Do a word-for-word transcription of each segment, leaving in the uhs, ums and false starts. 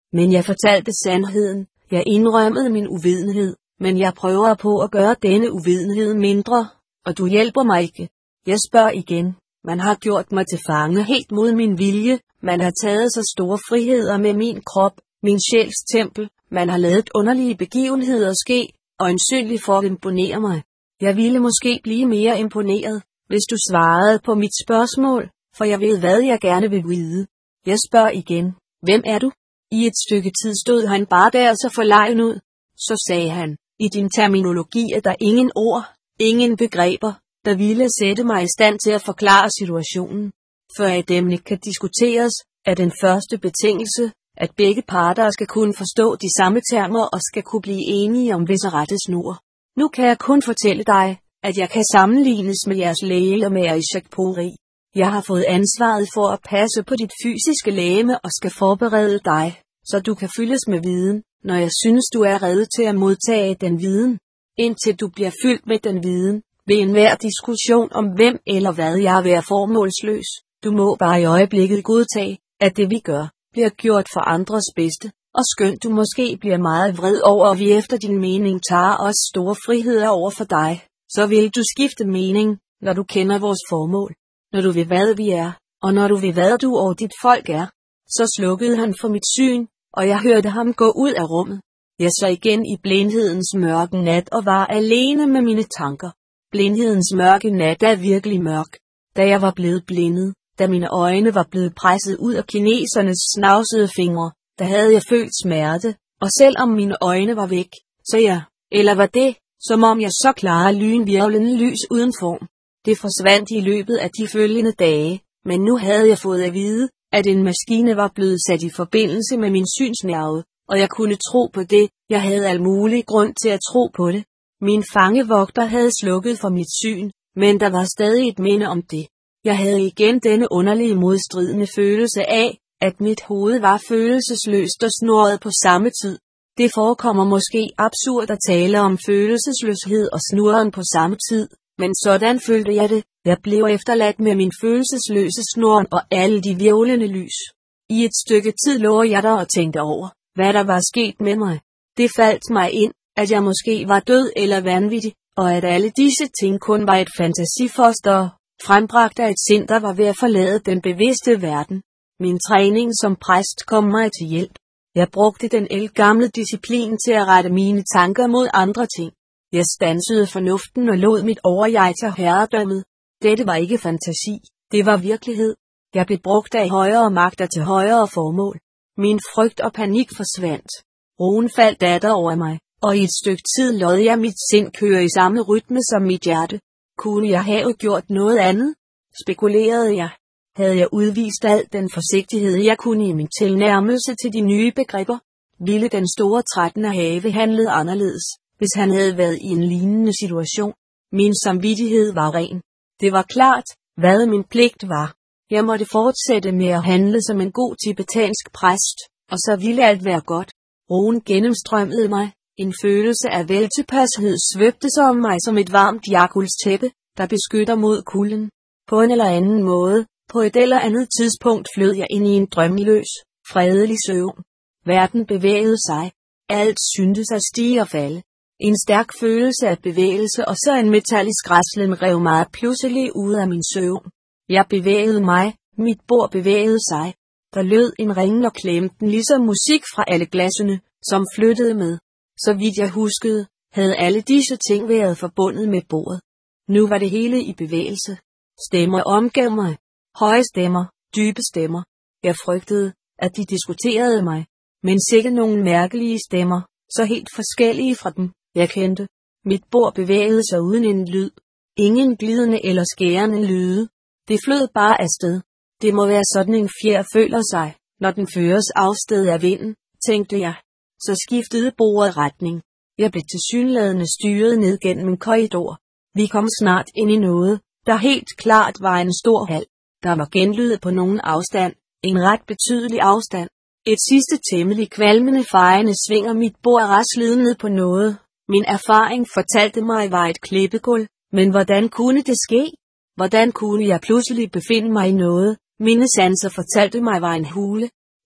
Men jeg fortalte sandheden. Jeg indrømmede min uvidenhed, men jeg prøver på at gøre denne uvidenhed mindre, og du hjælper mig ikke. Jeg spørger igen. Man har gjort mig til fange helt mod min vilje. Man har taget så store friheder med min krop, min sjæls tempel. Man har ladet underlige begivenheder ske, og øjensynligt for at imponere mig. Jeg ville måske blive mere imponeret, hvis du svarede på mit spørgsmål, for jeg ved, hvad jeg gerne vil vide. Jeg spørger igen. Hvem er du? I et stykke tid stod han bare der så forlegen ud. Så sagde han, i din terminologi er der ingen ord, ingen begreber, der ville sætte mig i stand til at forklare situationen. For at emnet kan diskuteres, er den første betingelse, at begge parter skal kunne forstå de samme termer og skal kunne blive enige om visse rettesnor. Nu kan jeg kun fortælle dig, at jeg kan sammenlignes med jeres læge og med Ishak Pori. Jeg har fået ansvaret for at passe på dit fysiske legeme og skal forberede dig, så du kan fyldes med viden, når jeg synes du er rede til at modtage den viden. Indtil du bliver fyldt med den viden, vil enhver diskussion om hvem eller hvad jeg vil være formålsløs. Du må bare i øjeblikket godtage, at det vi gør, bliver gjort for andres bedste, og skønt du måske bliver meget vred over, at vi efter din mening tager os store friheder over for dig, så vil du skifte mening, når du kender vores formål, når du ved hvad vi er, og når du ved hvad du og dit folk er. Så slukkede han for mit syn, og jeg hørte ham gå ud af rummet. Jeg så igen i blindhedens mørke nat og var alene med mine tanker. Blindhedens mørke nat er virkelig mørk. Da jeg var blevet blindet, da mine øjne var blevet presset ud af kinesernes snavsede fingre, der havde jeg følt smerte, og selvom mine øjne var væk, så jeg, eller var det, som om jeg så klare lynvirvlende lys uden form. Det forsvandt i løbet af de følgende dage, men nu havde jeg fået at vide, at en maskine var blevet sat i forbindelse med min synsnerve, og jeg kunne tro på det. Jeg havde al mulig grund til at tro på det. Min fangevogter havde slukket for mit syn, men der var stadig et minde om det. Jeg havde igen denne underlige modstridende følelse af, at mit hoved var følelsesløst og snurret på samme tid. Det forekommer måske absurd at tale om følelsesløshed og snurren på samme tid, men sådan følte jeg det. Jeg blev efterladt med min følelsesløse snurren og alle de hvirvlende lys. I et stykke tid lå jeg der og tænkte over, hvad der var sket med mig. Det faldt mig ind, at jeg måske var død eller vanvittig, og at alle disse ting kun var et fantasifoster, frembragt af et sind, der var ved at forlade den bevidste verden. Min træning som præst kom mig til hjælp. Jeg brugte den ældgamle disciplin til at rette mine tanker mod andre ting. Jeg standsede fornuften og lod mit overjeg tage herredømmet. Dette var ikke fantasi, det var virkelighed. Jeg blev brugt af højere magter til højere formål. Min frygt og panik forsvandt. Roen faldt atter over mig, og i et stykke tid lod jeg mit sind køre i samme rytme som mit hjerte. Kunne jeg have gjort noget andet? Spekulerede jeg. Havde jeg udvist al den forsigtighed, jeg kunne i min tilnærmelse til de nye begreber? Ville den store trettende have handlet anderledes, hvis han havde været i en lignende situation? Min samvittighed var ren. Det var klart, hvad min pligt var. Jeg måtte fortsætte med at handle som en god tibetansk præst, og så ville alt være godt. Roen gennemstrømmede mig. En følelse af veltilpashed svøbte sig om mig som et varmt jakulstæppe, der beskytter mod kulden. På en eller anden måde, på et eller andet tidspunkt flød jeg ind i en drømmeløs, fredelig søvn. Verden bevægede sig. Alt syntes at stige og falde. En stærk følelse af bevægelse og så en metallisk raslen rev mig pludselig ud af min søvn. Jeg bevægede mig, mit bord bevægede sig. Der lød en ringen og klemten ligesom musik fra alle glassene, som flyttede med. Så vidt jeg huskede, havde alle disse ting været forbundet med bordet. Nu var det hele i bevægelse. Stemmer omgav mig. Høje stemmer, dybe stemmer. Jeg frygtede, at de diskuterede mig. Men sikkert nogle mærkelige stemmer, så helt forskellige fra dem, jeg kendte. Mit bord bevægede sig uden en lyd. Ingen glidende eller skærende lyde. Det flød bare afsted. Det må være sådan en fjer føler sig, når den føres afsted af vinden, tænkte jeg. Så skiftede bordet retning. Jeg blev tilsyneladende styret ned gennem en korridor. Vi kom snart ind i noget, der helt klart var en stor hal. Der var genlyd på nogen afstand, en ret betydelig afstand. Et sidste temmelig kvalmende fejende svinger mit bord raslede ned på noget. Min erfaring fortalte mig var et klippegulv, men hvordan kunne det ske? Hvordan kunne jeg pludselig befinde mig i noget? Mine sanser fortalte mig var en hule.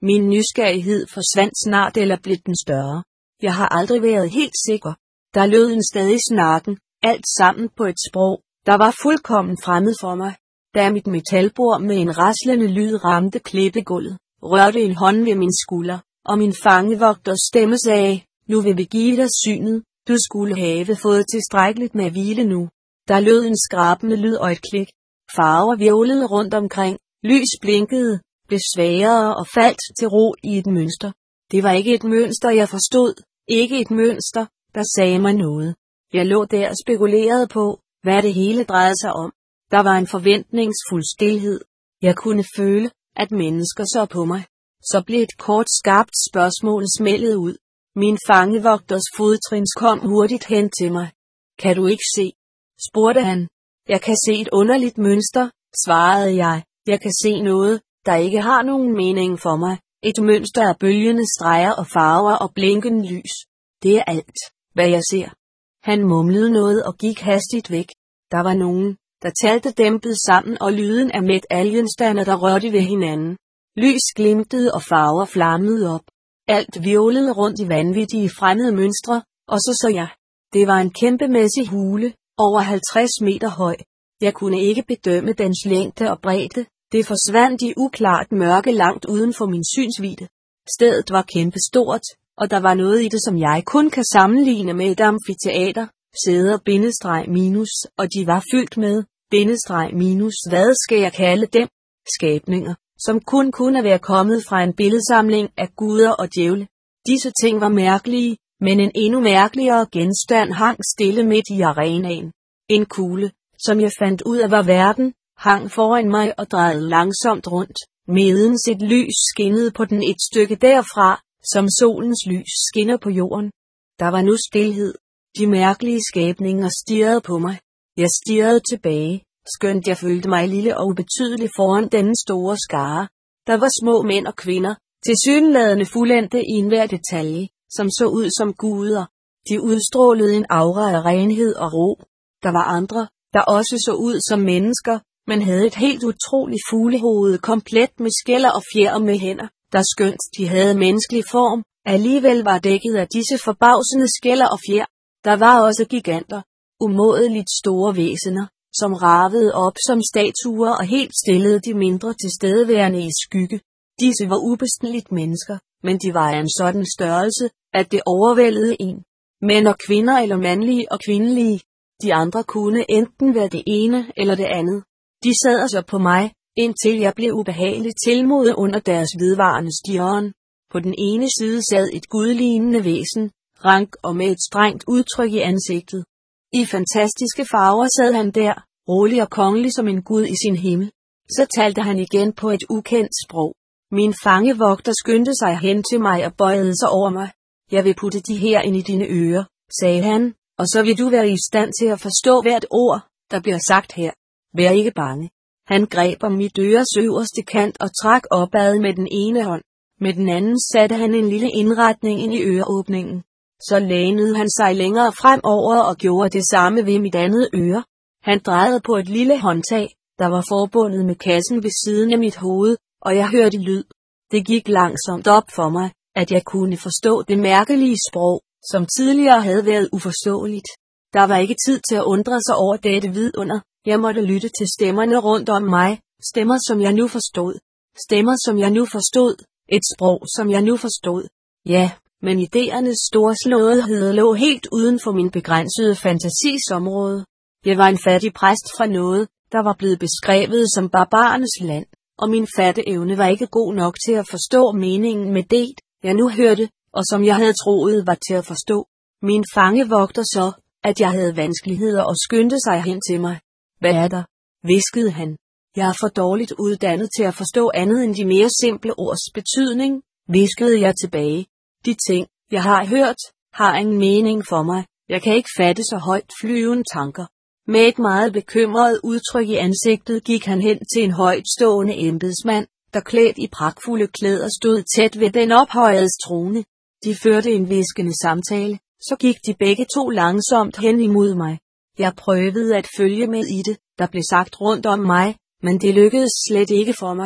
Min nysgerrighed forsvandt snart eller blev den større. Jeg har aldrig været helt sikker. Der lød en stadig snakken, alt sammen på et sprog, der var fuldkommen fremmed for mig. Da mit metalbord med en raslende lyd ramte klippegulvet, rørte en hånd ved min skulder, og min fangevogters stemme sagde, nu vil vi give dig synet, du skulle have fået tilstrækkeligt med hvile nu. Der lød en skrabende lyd og et klik. Farver hvirvlede rundt omkring, lys blinkede, blev svagere og faldt til ro i et mønster. Det var ikke et mønster, jeg forstod, ikke et mønster, der sagde mig noget. Jeg lå der og spekulerede på, hvad det hele drejede sig om. Der var en forventningsfuld stilhed. Jeg kunne føle, at mennesker så på mig. Så blev et kort skarpt spørgsmål smældet ud. Min fangevogters fodtrins kom hurtigt hen til mig. Kan du ikke se? Spurgte han. Jeg kan se et underligt mønster, svarede jeg. Jeg kan se noget, der ikke har nogen mening for mig. Et mønster af bølgende streger og farver og blinkende lys. Det er alt, hvad jeg ser. Han mumlede noget og gik hastigt væk. Der var nogen, der talte dæmpet sammen, og lyden af metalgenstande, der rørte ved hinanden. Lys glimtede og farver flammede op. Alt hvirvlede rundt i vanvittige fremmede mønstre, og så så jeg. Det var en kæmpemæssig hule, over halvtreds meter høj. Jeg kunne ikke bedømme dens længde og bredde. Det forsvandt i uklart mørke langt uden for min synsvidde. Stedet var kæmpestort, og der var noget i det, som jeg kun kan sammenligne med et amfiteater, sæder bindestreg minus, og de var fyldt med, bindestreg minus, hvad skal jeg kalde dem? Skabninger, som kun kunne være kommet fra en billedsamling af guder og djævle. Disse ting var mærkelige, men en endnu mærkeligere genstand hang stille midt i arenaen. En kugle, som jeg fandt ud af var verden, hang foran mig og drejede langsomt rundt, medens et lys skinnede på den et stykke derfra, som solens lys skinner på jorden. Der var nu stilhed. De mærkelige skabninger stirrede på mig. Jeg stirrede tilbage, skønt jeg følte mig lille og ubetydelig foran denne store skare. Der var små mænd og kvinder, tilsyneladende fuldendte i enhver detalje, som så ud som guder. De udstrålede en aura af renhed og ro. Der var andre, der også så ud som mennesker, men havde et helt utroligt fuglehoved komplet med skælder og fjer og med hænder, der skønt de havde menneskelig form, alligevel var dækket af disse forbavsende skælder og fjer. Der var også giganter, umådeligt store væsener, som ravede op som statuer og helt stillede de mindre tilstedeværende i skygge. Disse var ubestændigt mennesker, men de var af en sådan størrelse, at det overvældede en. Mænd og kvinder eller mandlige og kvindelige. De andre kunne enten være det ene eller det andet. De sad så på mig, indtil jeg blev ubehageligt tilmodet under deres vedvarende stirren. På den ene side sad et gudlignende væsen, rank og med et strengt udtryk i ansigtet. I fantastiske farver sad han der, rolig og kongelig som en gud i sin himmel. Så talte han igen på et ukendt sprog. Min fangevogter skyndte sig hen til mig og bøjede sig over mig. Jeg vil putte de her ind i dine ører, sagde han, og så vil du være i stand til at forstå hvert ord, der bliver sagt her. Vær ikke bange. Han greb om mit øres øverste kant og trak opad med den ene hånd. Med den anden satte han en lille indretning ind i øreåbningen. Så lænede han sig længere fremover og gjorde det samme ved mit andet øre. Han drejede på et lille håndtag, der var forbundet med kassen ved siden af mit hoved, og jeg hørte lyd. Det gik langsomt op for mig, at jeg kunne forstå det mærkelige sprog, som tidligere havde været uforståeligt. Der var ikke tid til at undre sig over dette vidunder. Jeg måtte lytte til stemmerne rundt om mig, stemmer som jeg nu forstod. Stemmer som jeg nu forstod, et sprog som jeg nu forstod. Ja, men idéernes storslåethed lå helt uden for min begrænsede fantasis område. Jeg var en fattig præst fra noget, der var blevet beskrevet som barbarernes land, og min fatteevne var ikke god nok til at forstå meningen med det, jeg nu hørte, og som jeg havde troet var til at forstå. Min fangevogter så, at jeg havde vanskeligheder og skyndte sig hen til mig. Hvad er der? Hviskede han. Jeg er for dårligt uddannet til at forstå andet end de mere simple ords betydning, hviskede jeg tilbage. De ting, jeg har hørt, har ingen mening for mig. Jeg kan ikke fatte så højt flyvende tanker. Med et meget bekymret udtryk i ansigtet gik han hen til en højtstående embedsmand, der klædt i pragtfulde klæder stod tæt ved den ophøjedes trone. De førte en hviskende samtale, så gik de begge to langsomt hen imod mig. Jeg prøvede at følge med i det, der blev sagt rundt om mig, men det lykkedes slet ikke for mig.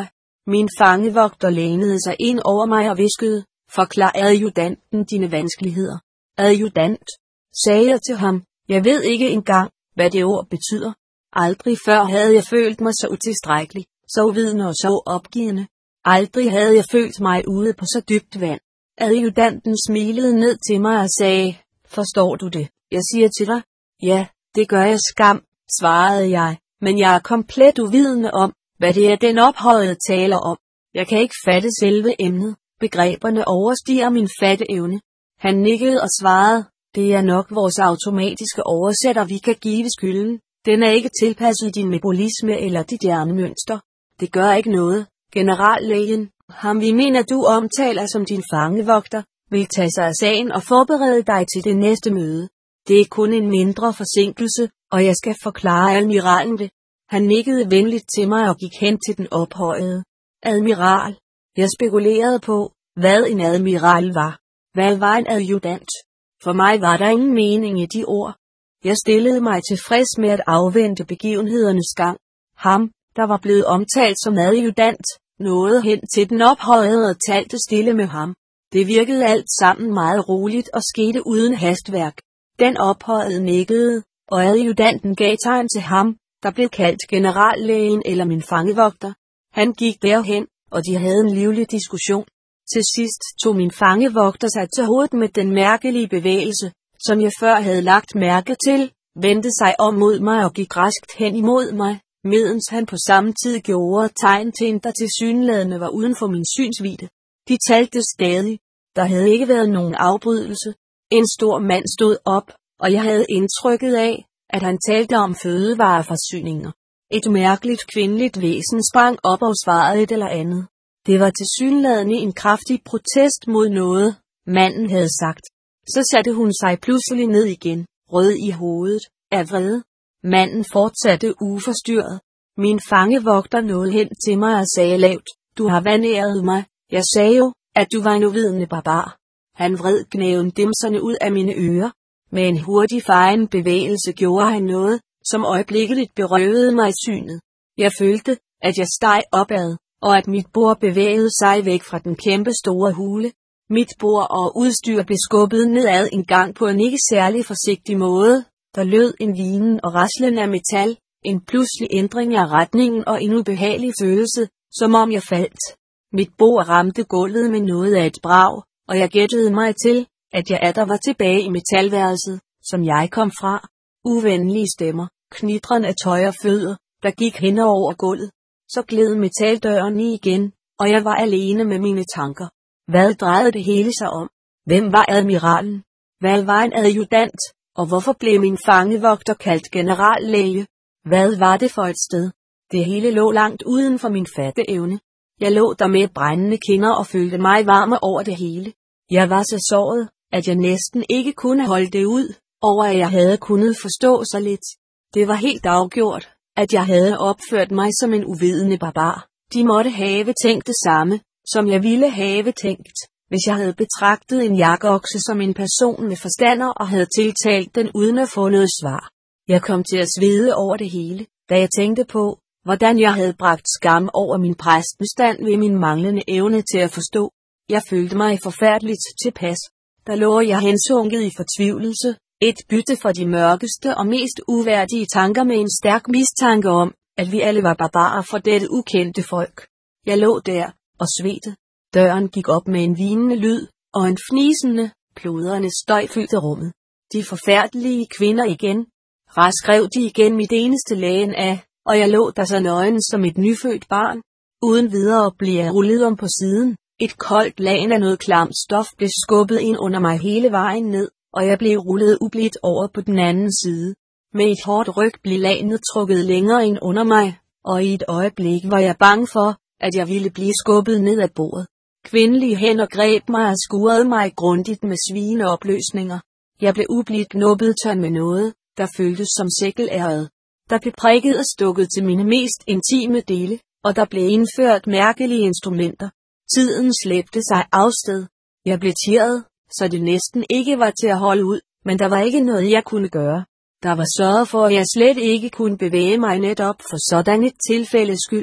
Min fangevogter lænede sig ind over mig og hviskede, forklar adjudanten dine vanskeligheder. Adjudant, sagde jeg til ham, jeg ved ikke engang, hvad det ord betyder. Aldrig før havde jeg følt mig så utilstrækkelig, så uvidende og så opgivende. Aldrig havde jeg følt mig ude på så dybt vand. Adjudanten smilede ned til mig og sagde, forstår du det, jeg siger til dig? Ja, det gør jeg skam, svarede jeg, men jeg er komplet uvidende om, hvad det er den ophøjede taler om. Jeg kan ikke fatte selve emnet, begreberne overstiger min fatteevne. Han nikkede og svarede, det er nok vores automatiske oversætter vi kan give skylden. Den er ikke tilpasset din metabolisme eller dit hjernemønster. Det gør ikke noget. Generallægen, ham vi mener du omtaler som din fangevogter, vil tage sig af sagen og forberede dig til det næste møde. Det er kun en mindre forsinkelse, og jeg skal forklare admiralen det. Han nikkede venligt til mig og gik hen til den ophøjede. Admiral. Jeg spekulerede på, hvad en admiral var. Hvad var en adjudant? For mig var der ingen mening i de ord. Jeg stillede mig tilfreds med at afvente begivenhedernes gang. Ham, der var blevet omtalt som adjudant, nåede hen til den ophøjede og talte stille med ham. Det virkede alt sammen meget roligt og skete uden hastværk. Den ophøjede nikkede, og adjudanten gav tegn til ham, der blev kaldt generallægen eller min fangevogter. Han gik derhen, og de havde en livlig diskussion. Til sidst tog min fangevogter sig til hovedet med den mærkelige bevægelse, som jeg før havde lagt mærke til, vendte sig om mod mig og gik raskt hen imod mig, medens han på samme tid gjorde tegn til en, der tilsyneladende var uden for min synsvidde. De talte stadig. Der havde ikke været nogen afbrydelse. En stor mand stod op, og jeg havde indtrykket af, at han talte om fødevareforsyninger. Et mærkeligt kvindeligt væsen sprang op og svarede et eller andet. Det var tilsyneladende en kraftig protest mod noget, manden havde sagt. Så satte hun sig pludselig ned igen, rød i hovedet, af vrede. Manden fortsatte uforstyrret. Min fangevogter nåede hen til mig og sagde lavt, du har vanæret mig. Jeg sagde jo, at du var en uvidende barbar. Han vred gnæven dimserne ud af mine ører. Med en hurtig fejen bevægelse gjorde han noget, som øjeblikkeligt berøvede mig synet. Jeg følte, at jeg steg opad, og at mit bord bevægede sig væk fra den kæmpe store hule. Mit bord og udstyr blev skubbet nedad en gang på en ikke særlig forsigtig måde. Der lød en vinen og raslen af metal, en pludselig ændring af retningen og en ubehagelig følelse, som om jeg faldt. Mit bord ramte gulvet med noget af et brag, og jeg gættede mig til, at jeg atter var tilbage i metalværelset, som jeg kom fra. Uvenlige stemmer, knitren af tøj og fødder, der gik hen over gulvet. Så gled metaldøren i igen, og jeg var alene med mine tanker. Hvad drejede det hele sig om? Hvem var admiralen? Hvad var en adjudant? Og hvorfor blev min fangevogter kaldt generallæge? Hvad var det for et sted? Det hele lå langt uden for min fatteevne. Jeg lå der med brændende kinder og følte mig varme over det hele. Jeg var så såret, at jeg næsten ikke kunne holde det ud, over at jeg havde kunnet forstå så lidt. Det var helt afgjort, at jeg havde opført mig som en uvidende barbar. De måtte have tænkt det samme, som jeg ville have tænkt, hvis jeg havde betragtet en jakkeokse som en person med forstander og havde tiltalt den uden at få noget svar. Jeg kom til at svede over det hele, da jeg tænkte på, hvordan jeg havde bragt skam over min præstestand ved min manglende evne til at forstå. Jeg følte mig forfærdeligt tilpas. Der lå jeg hensunket i fortvivlelse, et bytte for de mørkeste og mest uværdige tanker med en stærk mistanke om, at vi alle var barbarer for dette ukendte folk. Jeg lå der og svedte. Døren gik op med en hvinende lyd, og en fnisende, pludrende støj fyldte rummet. De forfærdelige kvinder igen. Rask rev de igen mit eneste lagen af, og jeg lå der så nøgen som et nyfødt barn. Uden videre blev jeg rullet om på siden. Et koldt lagen af noget klamt stof blev skubbet ind under mig hele vejen ned, og jeg blev rullet ublidt over på den anden side. Med et hårdt ryg blev lagenet trukket længere ind under mig, og i et øjeblik var jeg bange for, at jeg ville blive skubbet ned ad bordet. Kvindelige hænder greb mig og skurede mig grundigt med svineopløsninger. Jeg blev ublidt knuppet tørn med noget, der føltes som sækkelæret. Der blev prikket og stukket til mine mest intime dele, og der blev indført mærkelige instrumenter. Tiden slæbte sig afsted. Jeg blev tirret, så det næsten ikke var til at holde ud, men der var ikke noget jeg kunne gøre. Der var sørget for, at jeg slet ikke kunne bevæge mig netop for sådan et tilfældes skyld.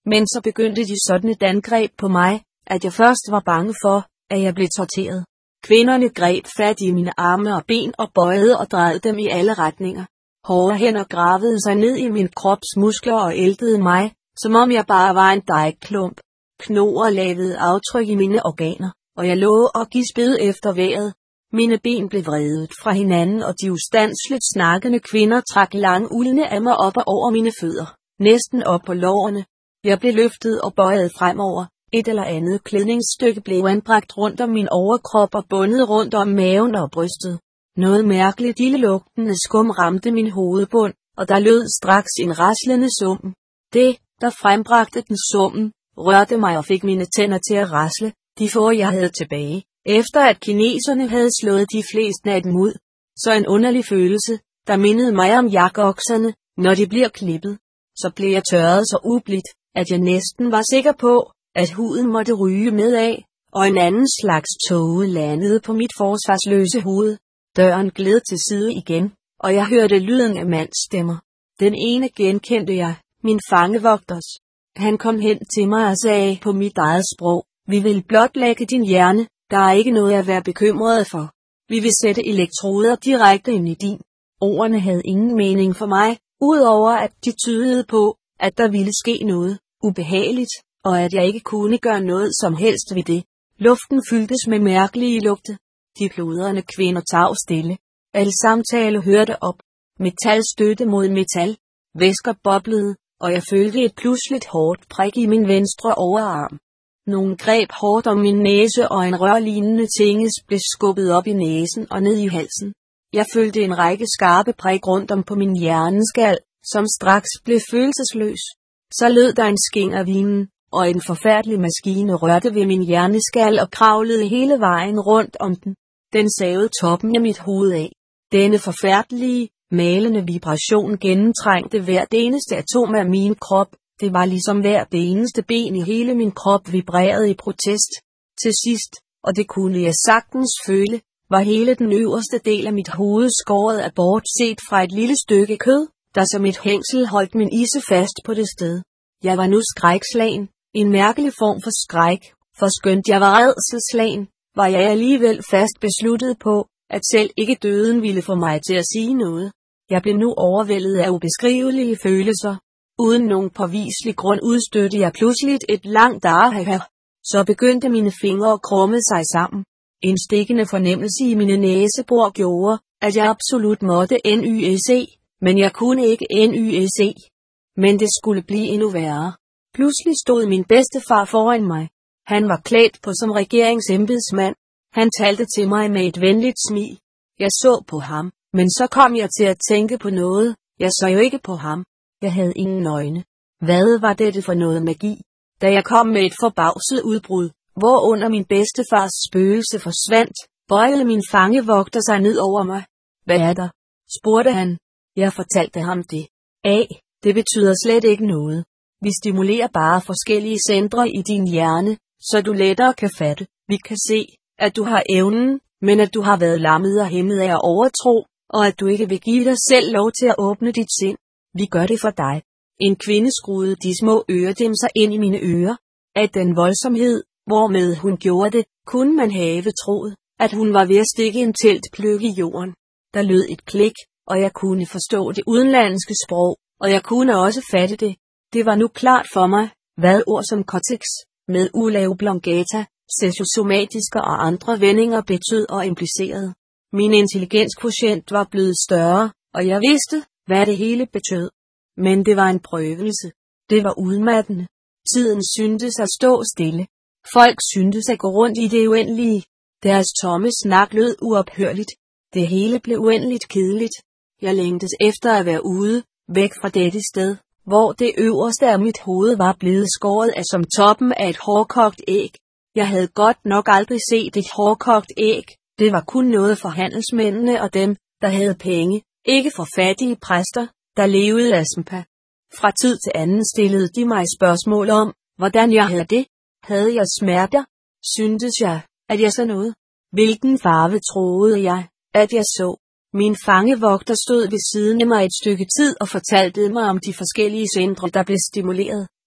Men så begyndte de sådan et angreb på mig, at jeg først var bange for, at jeg blev torteret. Kvinderne greb fat i mine arme og ben og bøjede og drejede dem i alle retninger. Hårde hænder gravede sig ned i min krops muskler og æltede mig, som om jeg bare var en dejklump. Knoer lavede aftryk i mine organer, og jeg lå og gispede efter vejret. Mine ben blev vredet fra hinanden, og de ustandsligt snakkende kvinder trak lange uldne af mig op og over mine fødder, næsten op på lårene. Jeg blev løftet og bøjet fremover. Et eller andet klædningsstykke blev anbragt rundt om min overkrop og bundet rundt om maven og brystet. Noget mærkeligt ildelugtende skum ramte min hovedbund, og der lød straks en raslende summen. Det, der frembragte den summen, rørte mig og fik mine tænder til at rasle, de få jeg havde tilbage, efter at kineserne havde slået de fleste af dem ud. Så en underlig følelse, der mindede mig om jakokserne, når de bliver klippet. Så blev jeg tørret så ublidt, at jeg næsten var sikker på, at huden måtte ryge med af, og en anden slags tåge landede på mit forsvarsløse hoved. Døren gled til side igen, og jeg hørte lyden af mandsstemmer. Den ene genkendte jeg, min fangevogters. Han kom hen til mig og sagde på mit eget sprog: "Vi vil blot lægge din hjerne, der er ikke noget at være bekymret for. Vi vil sætte elektroder direkte ind i din." Ordene havde ingen mening for mig, udover at de tydede på, at der ville ske noget ubehageligt, og at jeg ikke kunne gøre noget som helst ved det. Luften fyldtes med mærkelige lugte. De pludrende kvinder tav stille. Al samtale hørte op. Metal stødte mod metal. Væsker boblede, og jeg følte et pludseligt hårdt prik i min venstre overarm. Nogen greb hårdt om min næse, og en rørlignende tinges blev skubbet op i næsen og ned i halsen. Jeg følte en række skarpe prik rundt om på min hjerneskal, som straks blev følelsesløs. Så lød der en skæng af vinen, og en forfærdelig maskine rørte ved min hjerneskal og kravlede hele vejen rundt om den. Den savede toppen af mit hoved af. Denne forfærdelige, malende vibration gennemtrængte hvert eneste atom af min krop. Det var ligesom hvert eneste ben i hele min krop vibrerede i protest. Til sidst, og det kunne jeg sagtens føle, var hele den øverste del af mit hoved skåret af bortset fra et lille stykke kød, der som et hængsel holdt min isse fast på det sted. Jeg var nu skrækslagen, en mærkelig form for skræk, for skønt jeg var rædselsslagen, var jeg alligevel fast besluttet på, at selv ikke døden ville få mig til at sige noget. Jeg blev nu overvældet af ubeskrivelige følelser. Uden nogen påviselig grund udstødte jeg pludseligt et langt aha. Så begyndte mine fingre at krumme sig sammen. En stikkende fornemmelse i mine næsebor gjorde, at jeg absolut måtte nyse, men jeg kunne ikke nyse. Men det skulle blive endnu værre. Pludselig stod min bedstefar foran mig. Han var klædt på som regeringsembedsmand. Han talte til mig med et venligt smil. Jeg så på ham, men så kom jeg til at tænke på noget. Jeg så jo ikke på ham. Jeg havde ingen øjne. Hvad var dette for noget magi? Da jeg kom med et forbavset udbrud, hvorunder min bedstefars spøgelse forsvandt, bøjede min fangevogter sig ned over mig. Hvad er der? Spurgte han. Jeg fortalte ham det. A, det betyder slet ikke noget. Vi stimulerer bare forskellige centre i din hjerne, så du lettere kan fatte. Vi kan se, at du har evnen, men at du har været lammet og hæmmet af at overtro, og at du ikke vil give dig selv lov til at åbne dit sind. Vi gør det for dig. En kvinde skruede de små øredimser ind i mine ører. Af den voldsomhed, hvormed hun gjorde det, kunne man have troet, at hun var ved at stikke en teltpløk i jorden. Der lød et klik, og jeg kunne forstå det udenlandske sprog, og jeg kunne også fatte det. Det var nu klart for mig, hvad ord som cortex, med ula oblongata, sesosomatiske og andre vendinger betød og implicerede. Min intelligenskvotient var blevet større, og jeg vidste, hvad det hele betød. Men det var en prøvelse. Det var udmattende. Tiden syntes at stå stille. Folk syntes at gå rundt i det uendelige. Deres tomme snak lød uophørligt. Det hele blev uendeligt kedeligt. Jeg længtes efter at være ude, væk fra dette sted, hvor det øverste af mit hoved var blevet skåret af som toppen af et hårdkogt æg. Jeg havde godt nok aldrig set et hårdkogt æg. Det var kun noget for handelsmændene og dem, der havde penge, ikke for fattige præster, der levede af smpa. Fra tid til anden stillede de mig spørgsmål om, hvordan jeg havde det. Havde jeg smerter? Syntes jeg, at jeg så noget? Hvilken farve troede jeg, at jeg så? Min fangevogter stod ved siden af mig et stykke tid og fortalte mig om de forskellige centre, der blev stimuleret.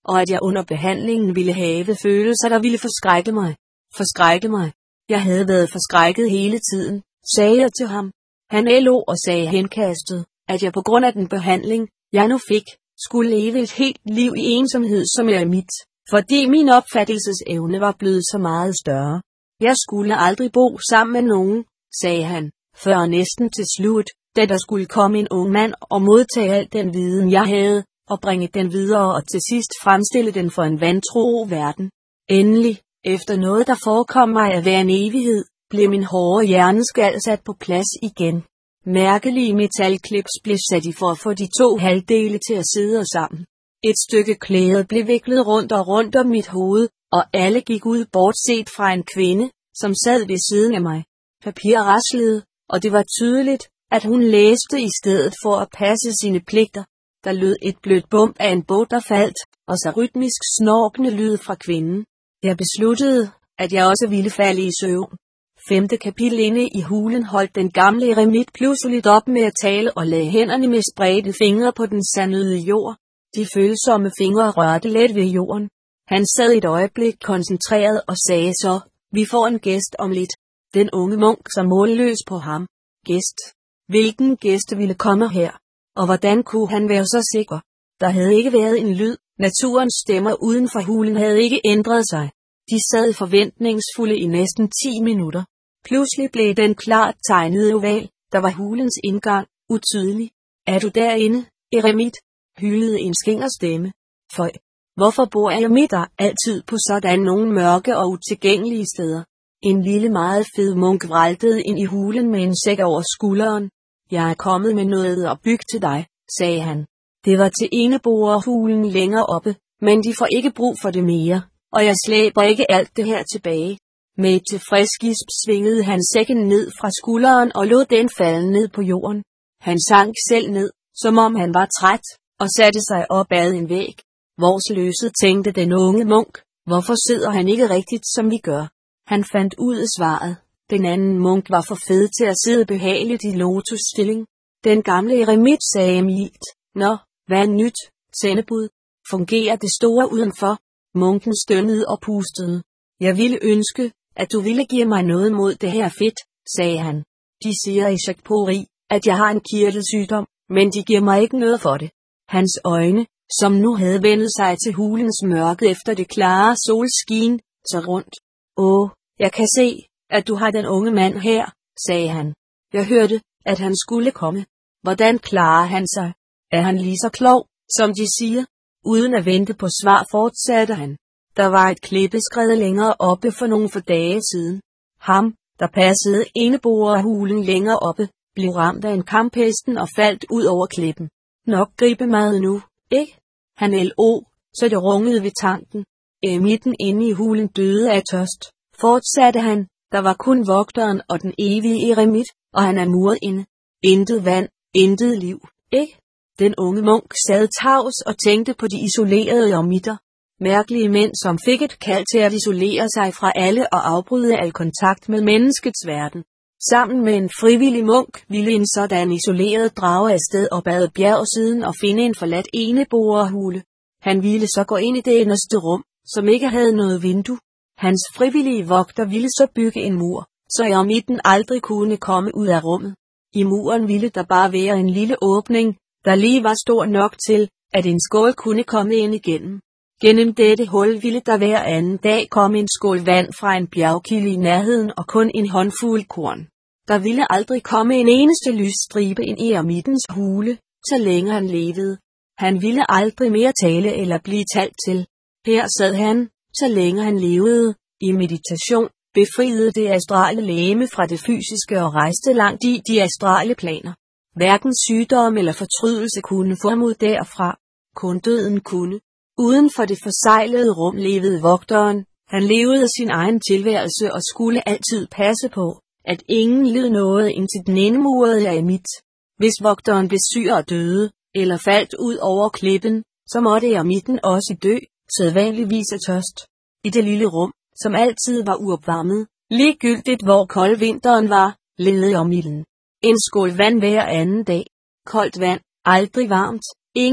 og at jeg under behandlingen ville have følelser, der ville forskrække mig. Forskrække mig. Jeg havde været forskrækket hele tiden, sagde jeg til ham. Han lå og sagde henkastet, at jeg på grund af den behandling, jeg nu fik, skulle leve et helt liv i ensomhed som eremit, fordi min opfattelsesevne var blevet så meget større. Jeg skulle aldrig bo sammen med nogen, sagde han, før næsten til slut, da der skulle komme en ung mand og modtage al den viden jeg havde, og bringe den videre og til sidst fremstille den for en vantro verden. Endelig, efter noget der forekom mig at være en evighed, blev min hårde hjerneskal sat på plads igen. Mærkelige metalklips blev sat i for at få de to halvdele til at sidde sammen. Et stykke klæde blev viklet rundt og rundt om mit hoved, og alle gik ud bortset fra en kvinde, som sad ved siden af mig. Papir raslede, og det var tydeligt, at hun læste i stedet for at passe sine pligter. Der lød et blødt bump af en bog, der faldt, og så rytmisk snorkende lyd fra kvinden. Jeg besluttede, at jeg også ville falde i søvn. Femte kapitel. Inde i hulen holdt den gamle eremit pludseligt op med at tale og lagde hænderne med spredte fingre på den sandede jord. De følsomme fingre rørte let ved jorden. Han sad et øjeblik koncentreret og sagde så, vi får en gæst om lidt. Den unge munk så målløs på ham. Gæst. Hvilken gæst ville komme her? Og hvordan kunne han være så sikker? Der havde ikke været en lyd. Naturens stemmer uden for hulen havde ikke ændret sig. De sad forventningsfulde i næsten ti minutter. Pludselig blev den klart tegnede oval, der var hulens indgang, utydelig. Er du derinde, eremit? Hylede en skinger stemme. Føj. Hvorfor bor eremitter altid på sådan nogle mørke og utilgængelige steder? En lille meget fed munk vraltede ind i hulen med en sæk over skulderen. Jeg er kommet med noget at bygge til dig, sagde han. Det var til eneboerhulen længere oppe, men de får ikke brug for det mere, og jeg slæber ikke alt det her tilbage. Med et tilfreds gisp svingede han sækken ned fra skulderen og lod den falde ned på jorden. Han sank selv ned, som om han var træt, og satte sig op ad en væg. Vorsløset, tænkte den unge munk, hvorfor sidder han ikke rigtigt som vi gør? Han fandt ud af svaret. Den anden munk var for fed til at sidde behageligt i lotusstilling. Den gamle eremit sagde mildt, nå, hvad er nyt, sendebud? Fungerer det store udenfor? Munken stønnede og pustede. Jeg ville ønske, at du ville give mig noget mod det her fedt, sagde han. De siger i Shakpuri, at jeg har en kirtelsygdom, men de giver mig ikke noget for det. Hans øjne, som nu havde vendt sig til hulens mørke efter det klare solskin, så rundt. Åh, jeg kan se, at du har den unge mand her, sagde han. Jeg hørte, at han skulle komme. Hvordan klarer han sig? Er han lige så klog, som de siger? Uden at vente på svar fortsatte han. Der var et klippeskred længere oppe for nogle få dage siden. Ham, der passede eneboerhulen længere oppe, blev ramt af en kamphesten og faldt ud over klippen. Nok gribe meget nu, ikke? Han lo, så det rungede ved tanken. Eremitten inde i hulen døde af tørst, fortsatte han. Der var kun vogteren og den evige eremit, og han er muret inde. Intet vand, intet liv, ikke? Den unge munk sad tavs og tænkte på de isolerede eremitter. Mærkelige mænd, som fik et kald til at isolere sig fra alle og afbryde al kontakt med menneskets verden. Sammen med en frivillig munk ville en sådan isoleret drage afsted op ad bjergsiden og finde en forladt eneboerhule. Han ville så gå ind i det inderste rum, som ikke havde noget vindue. Hans frivillige vogter ville så bygge en mur, så eremitten aldrig kunne komme ud af rummet. I muren ville der bare være en lille åbning, der lige var stor nok til, at en skål kunne komme ind igennem. Gennem dette hul ville der hver anden dag komme en skål vand fra en bjergkilde i nærheden og kun en håndfuld korn. Der ville aldrig komme en eneste lysstribe ind i eremittens hule, så længe han levede. Han ville aldrig mere tale eller blive talt til. Her sad han, så længe han levede, i meditation, befriede det astrale legeme fra det fysiske og rejste langt i de astrale planer. Hverken sygdom eller fortrydelse kunne få ham ud derfra. Kun døden kunne. Uden for det forsejlede rum levede vogteren. Han levede sin egen tilværelse og skulle altid passe på, at ingen led noget indtil den indmurede eremit. Hvis vogteren blev syg og døde, eller faldt ud over klippen, så måtte eremitten også dø, sædvanligvis af tørst. I det lille rum, som altid var uopvarmet, ligegyldigt hvor kold vinteren var, levede eremitten. En skål vand hver anden dag. Koldt vand, aldrig varmt, ingen nød,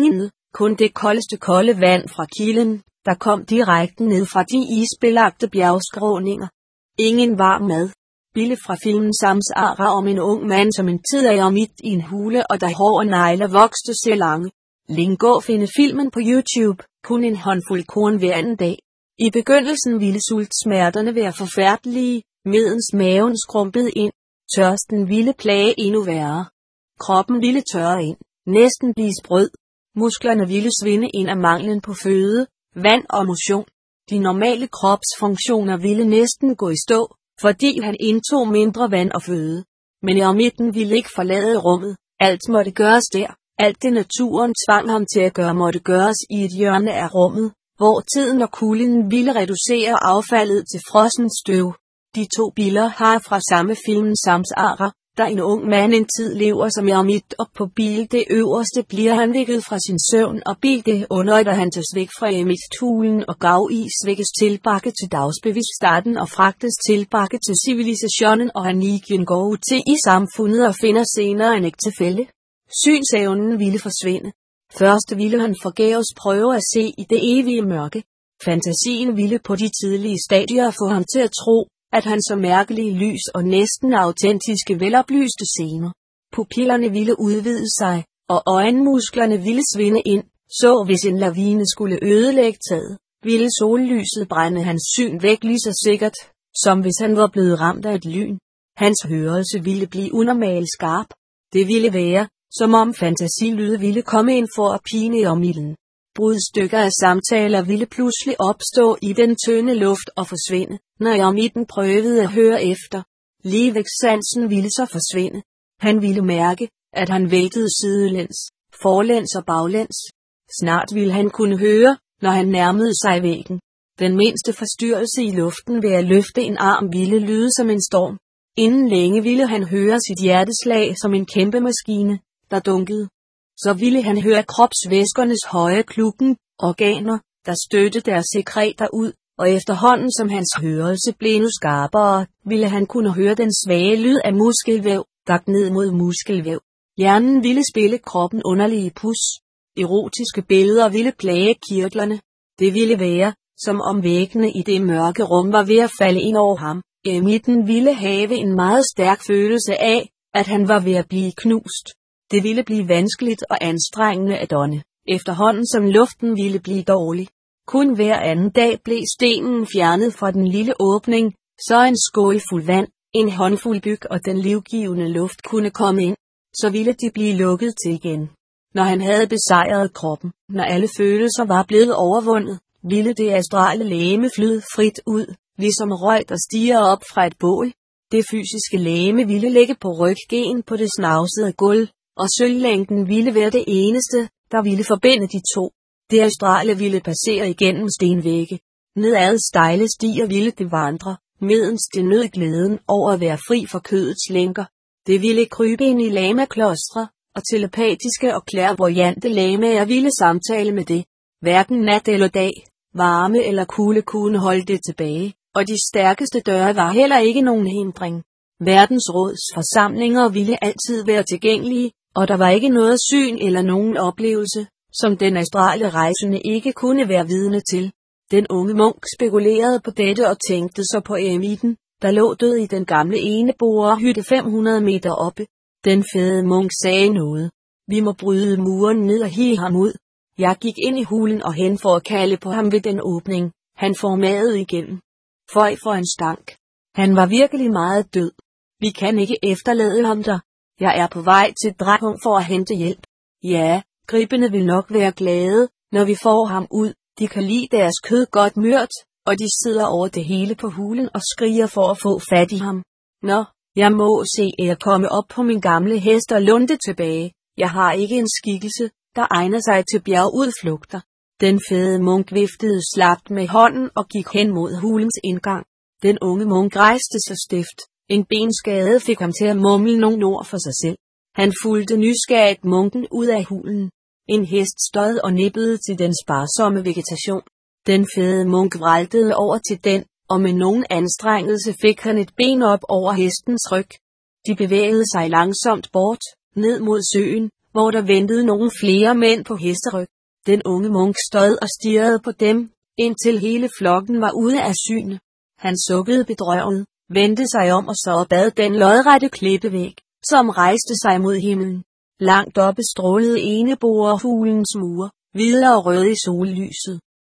Kun det koldeste kolde vand fra kilden, der kom direkte ned fra de isbelagte bjergskråninger. Ingen varm mad. Bille fra filmen Samsara om en ung mand, som en tid er midt i en hule, og der hår og negler vokste så lange. Lingo finde filmen på YouTube, kun en håndfuld korn hver anden dag. I begyndelsen ville sultsmerterne være forfærdelige, medens maven skrumpede ind. Tørsten ville plage endnu værre. Kroppen ville tørre ind, næsten blive sprød. Musklerne ville svinde ind af manglen på føde, vand og motion. De normale kropsfunktioner ville næsten gå i stå, fordi han indtog mindre vand og føde. Men eremitten ville ikke forlade rummet. Alt måtte gøres der. Alt det naturen tvang ham til at gøre måtte gøres i et hjørne af rummet, hvor tiden og kulden ville reducere affaldet til frossent støv. De to billeder har fra samme film Samsara, der en ung mand en tid lever som eremit, og på bil det øverste bliver han vækket fra sin søvn, og bil det under, da han tages væk fra eremithulen og gav i svækkes tilbage til dagsbevidststarten og fragtes tilbage til civilisationen, og han igen går ud til i samfundet og finder senere en ægtefælle. Synsevnen ville forsvinde. Først ville han forgæves prøve at se i det evige mørke. Fantasien ville på de tidlige stadier få ham til at tro, at han så mærkelige lys og næsten autentiske veloplyste scener. Pupillerne ville udvide sig, og øjenmusklerne ville svinde ind, så hvis en lavine skulle ødelægge taget, ville sollyset brænde hans syn væk lige så sikkert, som hvis han var blevet ramt af et lyn. Hans hørelse ville blive unormalt skarp. Det ville være, som om fantasilyde ville komme ind for at pine eremitten. Brudstykker af samtaler ville pludselig opstå i den tynde luft og forsvinde, når eremitten prøvede at høre efter. Ligevægtssansen ville så forsvinde. Han ville mærke, at han væltede sidelæns, forlæns og baglæns. Snart ville han kunne høre, når han nærmede sig væggen. Den mindste forstyrrelse i luften ved at løfte en arm ville lyde som en storm. Inden længe ville han høre sit hjerteslag som en kæmpe maskine, der dunkede. Så ville han høre kropsvæskernes høje klukken, organer, der stødte deres sekreter ud, og efterhånden som hans hørelse blev endnu skarpere, ville han kunne høre den svage lyd af muskelvæv, der ned mod muskelvæv. Hjernen ville spille kroppen underlige pus. Erotiske billeder ville plage kirtlerne. Det ville være, som om væggene i det mørke rum var ved at falde ind over ham. Eremitten ville have en meget stærk følelse af, at han var ved at blive knust. Det ville blive vanskeligt og anstrengende at ånde, efterhånden som luften ville blive dårlig. Kun hver anden dag blev stenen fjernet fra den lille åbning, så en skål fuld vand, en håndfuld byg og den livgivende luft kunne komme ind. Så ville de blive lukket til igen. Når han havde besejret kroppen, når alle følelser var blevet overvundet, ville det astrale legeme flyde frit ud, ligesom røg der stiger op fra et bål. Det fysiske legeme ville ligge på ryggen på det snavsede gulv, og sølvlængden ville være det eneste, der ville forbinde de to. Det astrale ville passere igennem stenvægge. Nedad stejle stier ville det vandre, medens det nød glæden over at være fri for kødets lænker. Det ville krybe ind i lama-klostre, og telepatiske og klærvoyante lamaer ville samtale med det. Hverken nat eller dag, varme eller kulde kunne holde det tilbage, og de stærkeste døre var heller ikke nogen hindring. Verdensråds forsamlinger ville altid være tilgængelige, og der var ikke noget syn eller nogen oplevelse, som den astrale rejsende ikke kunne være vidne til. Den unge munk spekulerede på dette og tænkte så på eremitten, der lå død i den gamle eneboerhytte fem hundrede meter oppe. Den fede munk sagde noget. Vi må bryde muren ned og hive ham ud. Jeg gik ind i hulen og hen for at kalde på ham ved den åbning. Han formagede igennem. Føj for en stank. Han var virkelig meget død. Vi kan ikke efterlade ham der. Jeg er på vej til Drepung for at hente hjælp. Ja, gribene vil nok være glade, når vi får ham ud. De kan lide deres kød godt mørt, og de sidder over det hele på hulen og skriger for at få fat i ham. Nå, jeg må se jer komme op på min gamle hest og lunde tilbage. Jeg har ikke en skikkelse, der egner sig til bjergudflugter. Den fede munk viftede slapt med hånden og gik hen mod hulens indgang. Den unge munk rejste sig stift. En benskade fik ham til at mumle nogle ord for sig selv. Han fulgte nysgerrigt munken ud af hulen. En hest stod og nippede til den sparsomme vegetation. Den fede munk vræltede over til den, og med nogen anstrengelse fik han et ben op over hestens ryg. De bevægede sig langsomt bort, ned mod søen, hvor der ventede nogle flere mænd på hesteryg. Den unge munk stod og stirrede på dem, indtil hele flokken var ude af syne. Han sukkede bedrøvet, vendte sig om og så og bad den lodrette klippevæg, som rejste sig mod himlen. Langt oppe strålede eneboerfuglens mure, hvide og røde i sollyset.